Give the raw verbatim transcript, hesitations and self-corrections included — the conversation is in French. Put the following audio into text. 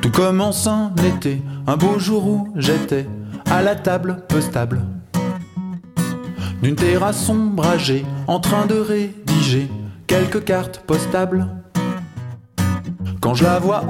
Tout commence un été, un beau jour où j'étais à la table peu stable d'une terrasse ombragée, en train de rédiger quelques cartes postables. Quand je la vois